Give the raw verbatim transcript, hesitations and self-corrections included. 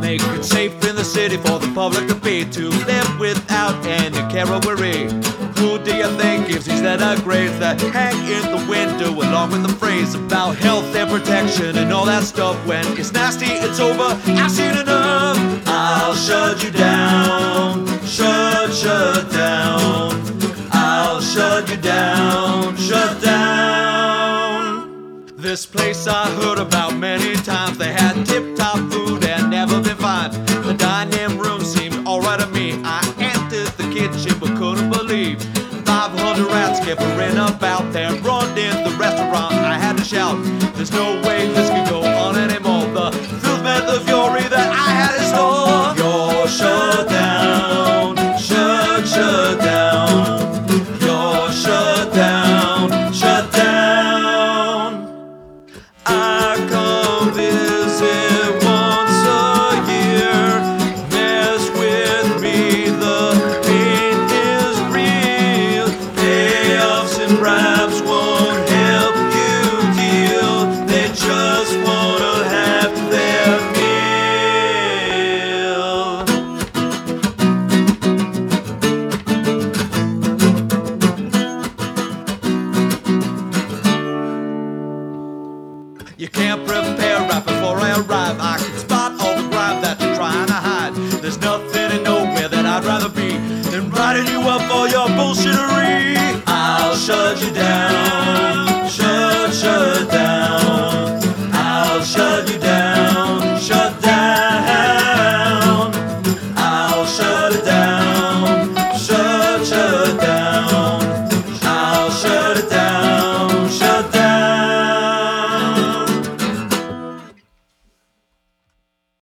make it safe in the city for the public to be, to live without any care or worry. Who do you think gives these letter grades that hang in the window along with the phrase about health and protection and all that stuff? When it's nasty, it's over, I've seen enough. I'll shut you down, shut, shut down. I'll shut you down, shut down. This place I heard about many times. They had tip-top food and never been fine. The dining room seemed alright to me. I entered the kitchen but couldn't believe five hundred rats skippering about there, running the restaurant. I had to shout, there's no way this can go on anymore. The filth meant the fury that I had in store. You're shut down, shut, shut down. You're shut down, shut down. I come visit once a year, mess with me, the pain is real. Payoffs and bribes won't help you deal, they just wanna have their meal. You can't prepare right before I arrive. I can spot all the grime that you're trying to hide. There's nothing and nowhere that I'd rather be than writing you up for your bullshittery. I'll shut you down,